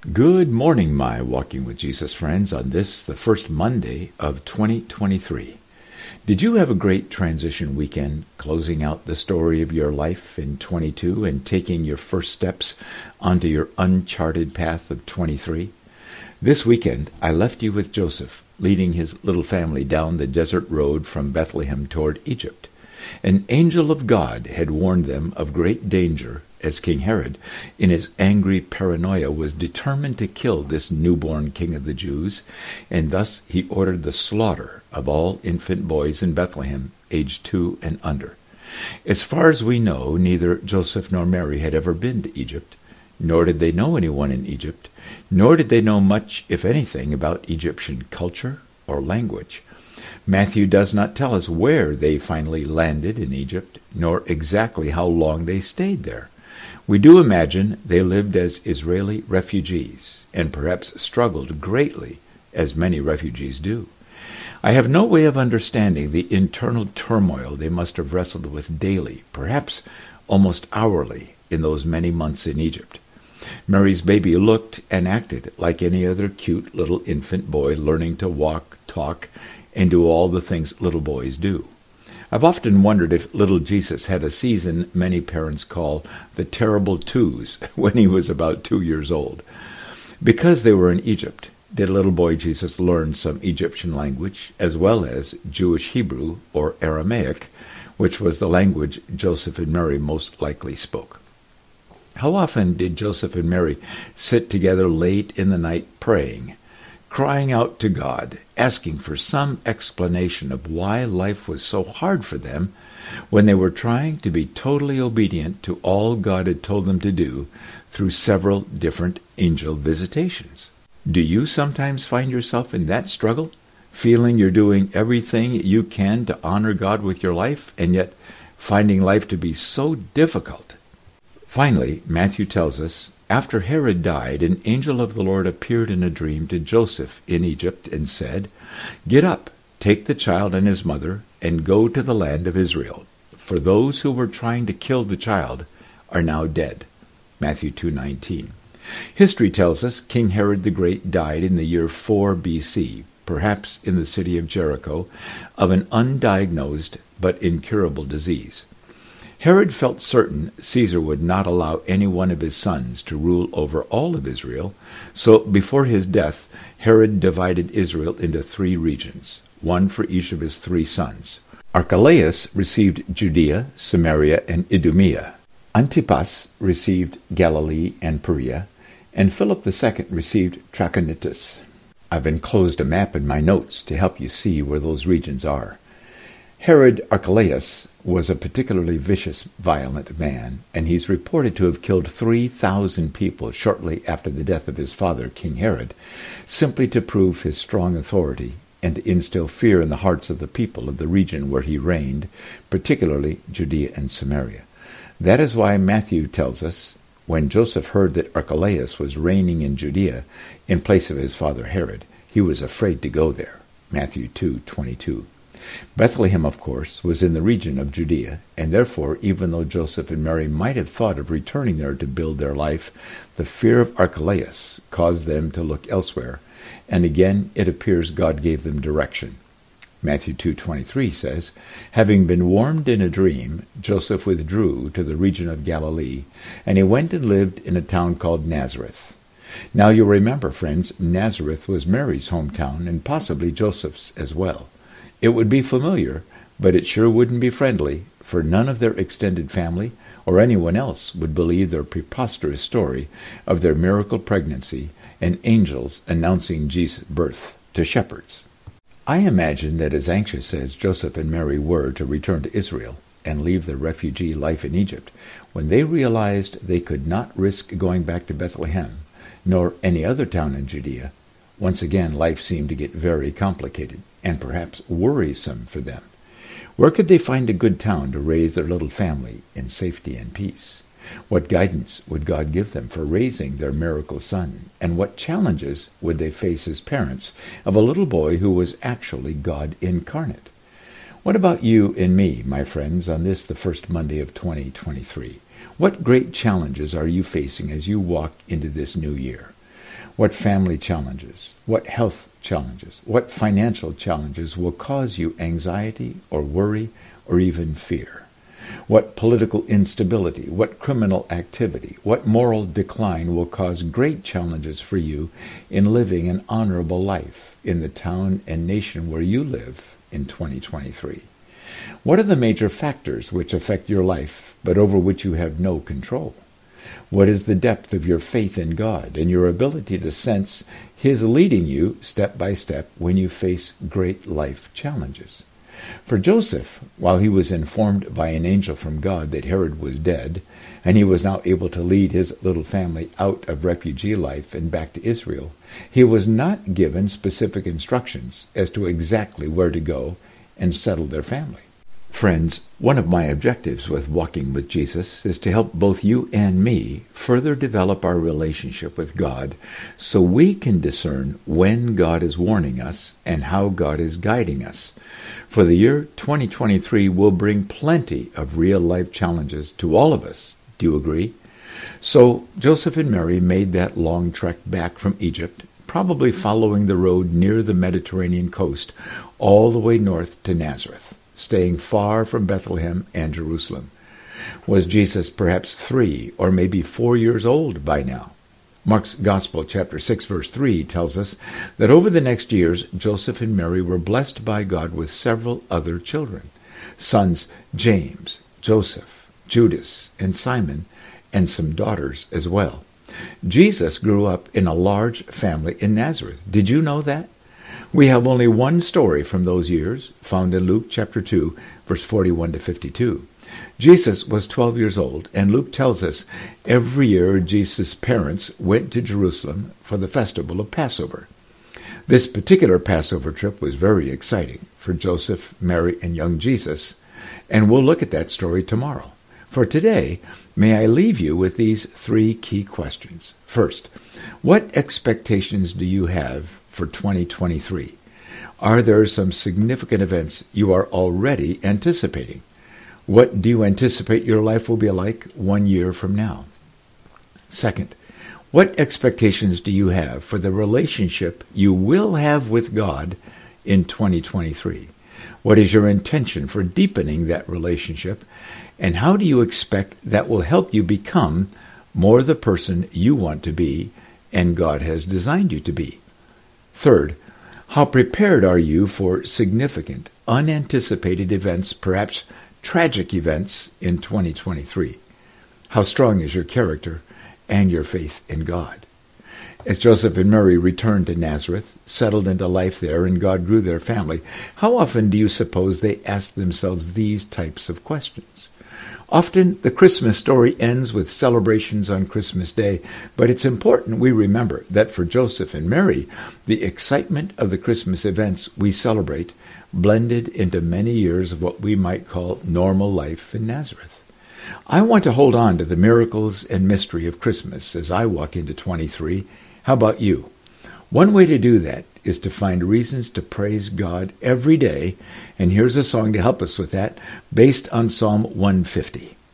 Good morning, my Walking with Jesus friends, on this, the first Monday of 2023. Did you have a great transition weekend, closing out the story of your life in 22 and taking your first steps onto your uncharted path of 23? This weekend, I left you with Joseph, leading his little family down the desert road from Bethlehem toward Egypt. An angel of God had warned them of great danger, as King Herod, in his angry paranoia, was determined to kill this newborn king of the Jews, and thus he ordered the slaughter of all infant boys in Bethlehem, aged 2 and under. As far as we know, neither Joseph nor Mary had ever been to Egypt, nor did they know anyone in Egypt, nor did they know much, if anything, about Egyptian culture or language. Matthew does not tell us where they finally landed in Egypt, nor exactly how long they stayed there. We do imagine they lived as Israeli refugees, and perhaps struggled greatly, as many refugees do. I have no way of understanding the internal turmoil they must have wrestled with daily, perhaps almost hourly, in those many months in Egypt. Mary's baby looked and acted like any other cute little infant boy learning to walk, talk, and do all the things little boys do. I've often wondered if little Jesus had a season many parents call the terrible twos when he was about 2 years old. Because they were in Egypt, did little boy Jesus learn some Egyptian language as well as Jewish Hebrew or Aramaic, which was the language Joseph and Mary most likely spoke. How often did Joseph and Mary sit together late in the night praying, crying out to God, asking for some explanation of why life was so hard for them when they were trying to be totally obedient to all God had told them to do through several different angel visitations? Do you sometimes find yourself in that struggle, feeling you're doing everything you can to honor God with your life, and yet finding life to be so difficult? Finally, Matthew tells us, after Herod died, an angel of the Lord appeared in a dream to Joseph in Egypt and said, "Get up, take the child and his mother, and go to the land of Israel, for those who were trying to kill the child are now dead." Matthew 2:19. History tells us King Herod the Great died in the year 4 B.C., perhaps in the city of Jericho, of an undiagnosed but incurable disease. Herod felt certain Caesar would not allow any one of his sons to rule over all of Israel, so before his death, Herod divided Israel into 3 regions, one for each of his 3 sons. Archelaus received Judea, Samaria, and Idumea. Antipas received Galilee and Perea, and Philip II received Trachonitis. I've enclosed a map in my notes to help you see where those regions are. Herod Archelaus was a particularly vicious, violent man, and he's reported to have killed 3,000 people shortly after the death of his father, King Herod, simply to prove his strong authority and to instill fear in the hearts of the people of the region where he reigned, particularly Judea and Samaria. That is why Matthew tells us, when Joseph heard that Archelaus was reigning in Judea in place of his father Herod, he was afraid to go there. Matthew 2:22. Bethlehem, of course, was in the region of Judea, and therefore, even though Joseph and Mary might have thought of returning there to build their life, the fear of Archelaus caused them to look elsewhere, and again it appears God gave them direction. Matthew 2:23 says, "Having been warned in a dream, Joseph withdrew to the region of Galilee, and he went and lived in a town called Nazareth." Now you'll remember, friends, Nazareth was Mary's hometown and possibly Joseph's as well. It would be familiar, but it sure wouldn't be friendly, for none of their extended family or anyone else would believe their preposterous story of their miracle pregnancy and angels announcing Jesus' birth to shepherds. I imagine that as anxious as Joseph and Mary were to return to Israel and leave their refugee life in Egypt, when they realized they could not risk going back to Bethlehem, nor any other town in Judea, once again life seemed to get very complicated and perhaps worrisome for them. Where could they find a good town to raise their little family in safety and peace? What guidance would God give them for raising their miracle son? And what challenges would they face as parents of a little boy who was actually God incarnate? What about you and me, my friends, on this, the first Monday of 2023? What great challenges are you facing as you walk into this new year? What family challenges, what health challenges, what financial challenges will cause you anxiety or worry or even fear? What political instability, what criminal activity, what moral decline will cause great challenges for you in living an honorable life in the town and nation where you live in 2023? What are the major factors which affect your life but over which you have no control? What is the depth of your faith in God and your ability to sense His leading you step by step when you face great life challenges? For Joseph, while he was informed by an angel from God that Herod was dead, and he was now able to lead his little family out of refugee life and back to Israel, he was not given specific instructions as to exactly where to go and settle their family. Friends, one of my objectives with Walking with Jesus is to help both you and me further develop our relationship with God so we can discern when God is warning us and how God is guiding us. For the year 2023 will bring plenty of real-life challenges to all of us. Do you agree? So Joseph and Mary made that long trek back from Egypt, probably following the road near the Mediterranean coast all the way north to Nazareth, staying far from Bethlehem and Jerusalem. Was Jesus perhaps 3 or maybe 4 years old by now? Mark's Gospel, chapter 6, verse 3, tells us that over the next years, Joseph and Mary were blessed by God with several other children, sons James, Joseph, Judas, and Simon, and some daughters as well. Jesus grew up in a large family in Nazareth. Did you know that? We have only one story from those years, found in Luke chapter 2, verse 41 to 52. Jesus was 12 years old, and Luke tells us every year Jesus' parents went to Jerusalem for the festival of Passover. This particular Passover trip was very exciting for Joseph, Mary, and young Jesus, and we'll look at that story tomorrow. For today, may I leave you with these 3 key questions. First, what expectations do you have for 2023? Are there some significant events you are already anticipating? What do you anticipate your life will be like 1 year from now? Second, what expectations do you have for the relationship you will have with God in 2023? What is your intention for deepening that relationship? And how do you expect that will help you become more the person you want to be and God has designed you to be? Third, how prepared are you for significant, unanticipated events, perhaps tragic events in 2023? How strong is your character and your faith in God? As Joseph and Mary returned to Nazareth, settled into life there, and God grew their family, how often do you suppose they asked themselves these types of questions? Often the Christmas story ends with celebrations on Christmas Day, but it's important we remember that for Joseph and Mary, the excitement of the Christmas events we celebrate blended into many years of what we might call normal life in Nazareth. I want to hold on to the miracles and mystery of Christmas as I walk into 23. How about you? One way to do that is to find reasons to praise God every day, and here's a song to help us with that, based on Psalm 150.